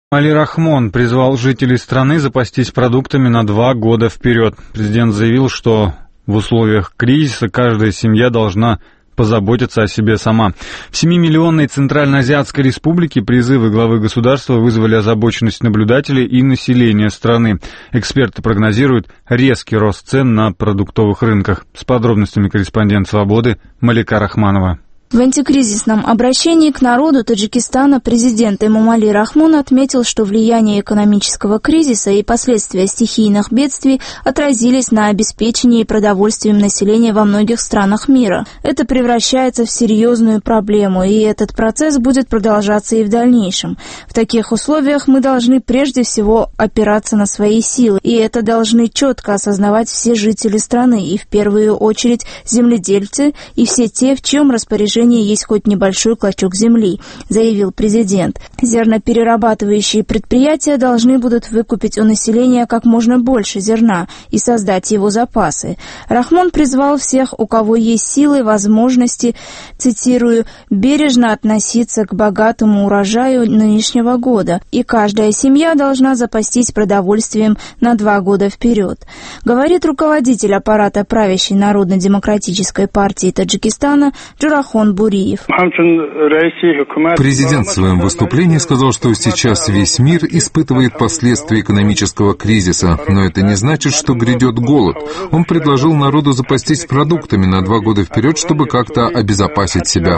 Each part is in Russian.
Эмомали Рахмон призвал жителей страны запастись продуктами на 2 года вперед. Президент заявил, что в условиях кризиса каждая семья должна позаботиться о себе сама. В 7-миллионной Центральноазиатской республике призывы главы государства вызвали озабоченность наблюдателей и населения страны. Эксперты прогнозируют резкий рост цен на продуктовых рынках. С подробностями корреспондент «Свободы» Малика Рахманова. В антикризисном обращении к народу Таджикистана президент Эмомали Рахмон отметил, что влияние экономического кризиса и последствия стихийных бедствий отразились на обеспечении продовольствием населения во многих странах мира. Это превращается в серьезную проблему, и этот процесс будет продолжаться и в дальнейшем. В таких условиях мы должны прежде всего опираться на свои силы, и это должны четко осознавать все жители страны, и в первую очередь земледельцы и все те, в чьем распоряжении есть хоть небольшой клочок земли, заявил президент. Зерноперерабатывающие предприятия должны будут выкупить у населения как можно больше зерна и создать его запасы. Рахмон призвал всех, у кого есть силы, возможности, цитирую, «бережно относиться к богатому урожаю нынешнего года, и каждая семья должна запастись продовольствием на 2 года вперед», говорит руководитель аппарата правящей Народно-демократической партии Таджикистана Джурахон Буриев. Президент в своем выступлении сказал, что сейчас весь мир испытывает последствия экономического кризиса, но это не значит, что грядет голод. Он предложил народу запастись продуктами на 2 года вперед, чтобы как-то обезопасить себя.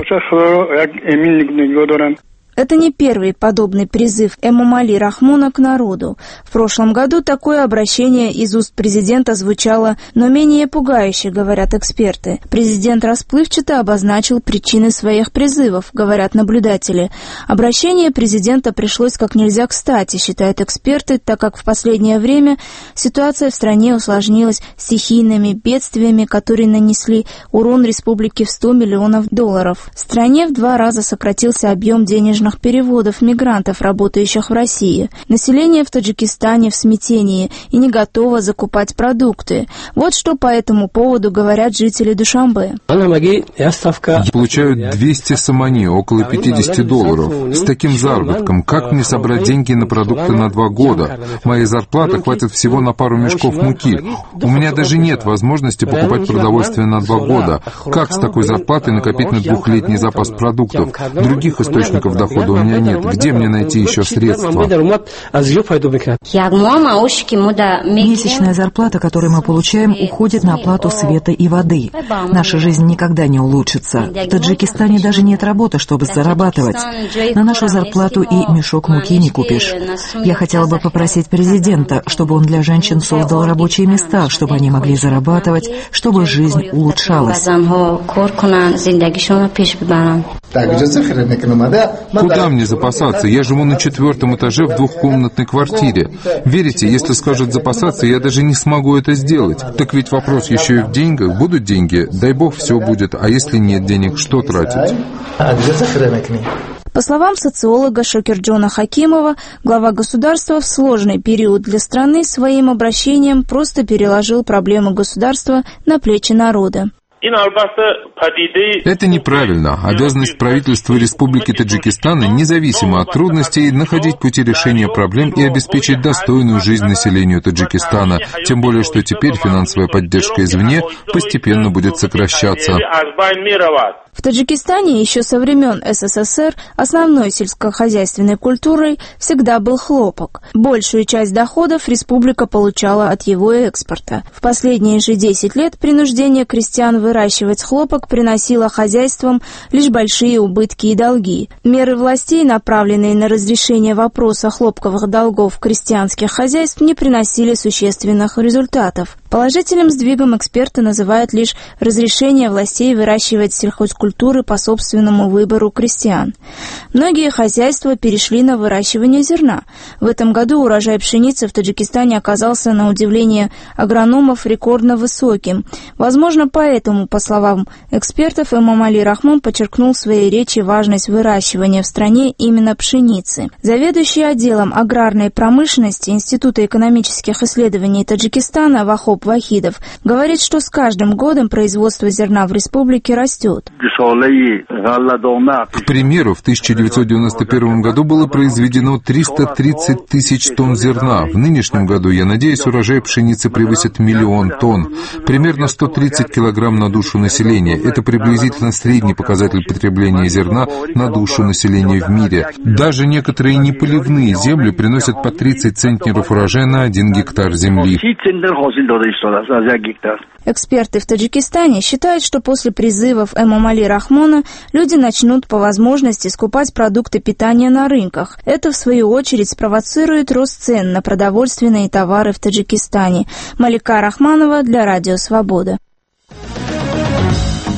Это не первый подобный призыв Эмомали Рахмона к народу. В прошлом году такое обращение из уст президента звучало, но менее пугающе, говорят эксперты. Президент расплывчато обозначил причины своих призывов, говорят наблюдатели. Обращение президента пришлось как нельзя кстати, считают эксперты, так как в последнее время ситуация в стране усложнилась стихийными бедствиями, которые нанесли урон республике в $100 миллионов. В стране в 2 раза сократился объем денежных переводов мигрантов, работающих в России. Население в Таджикистане в смятении и не готово закупать продукты. Вот что по этому поводу говорят жители Душанбе. Я получаю 200 самани, около $50. С таким заработком, как мне собрать деньги на продукты на 2 года? Моей зарплаты хватит всего на пару мешков муки. У меня даже нет возможности покупать продовольствие на 2 года. Как с такой зарплатой накопить на 2-летний запас продуктов? Других источников дохода у меня нет. Где мне найти еще средства? Месячная зарплата, которую мы получаем, уходит на оплату света и воды. Наша жизнь никогда не улучшится. В Таджикистане даже нет работы, чтобы зарабатывать. На нашу зарплату и мешок муки не купишь. Я хотела бы попросить президента, чтобы он для женщин создал рабочие места, чтобы они могли зарабатывать, чтобы жизнь улучшалась. Куда мне запасаться? Я живу на 4-м этаже в 2-комнатной квартире. Верите, если скажут запасаться, я даже не смогу это сделать. Так ведь вопрос еще и в деньгах. Будут деньги? Дай бог, все будет. А если нет денег, что тратить? По словам социолога Шокирджона Хакимова, глава государства в сложный период для страны своим обращением просто переложил проблемы государства на плечи народа. Это неправильно. Обязанность правительства Республики Таджикистан, независимо от трудностей, находить пути решения проблем и обеспечить достойную жизнь населению Таджикистана. Тем более, что теперь финансовая поддержка извне постепенно будет сокращаться. В Таджикистане еще со времен СССР основной сельскохозяйственной культурой всегда был хлопок. Большую часть доходов республика получала от его экспорта. В последние же 10 лет принуждение крестьян выращивать хлопок приносило хозяйствам лишь большие убытки и долги. Меры властей, направленные на разрешение вопроса хлопковых долгов крестьянских хозяйств, не приносили существенных результатов. Положительным сдвигом эксперты называют лишь разрешение властей выращивать сельхозкультуры по собственному выбору крестьян. Многие хозяйства перешли на выращивание зерна. В этом году урожай пшеницы в Таджикистане оказался, на удивление агрономов, рекордно высоким. Возможно, поэтому, по словам экспертов, Эмомали Рахмон подчеркнул в своей речи важность выращивания в стране именно пшеницы. Заведующий отделом аграрной промышленности Института экономических исследований Таджикистана Вахоб Якуб Вахидов говорит, что с каждым годом производство зерна в республике растет. К примеру, в 1991 году было произведено 330 тысяч тонн зерна. В нынешнем году, я надеюсь, урожай пшеницы превысит 1 миллион тонн. Примерно 130 килограмм на душу населения. Это приблизительно средний показатель потребления зерна на душу населения в мире. Даже некоторые неполивные земли приносят по 30 центнеров урожая на 1 гектар земли. Эксперты в Таджикистане считают, что после призывов Эмомали Рахмона люди начнут по возможности скупать продукты питания на рынках. Это, в свою очередь, спровоцирует рост цен на продовольственные товары в Таджикистане. Малика Рахманова для Радио Свобода.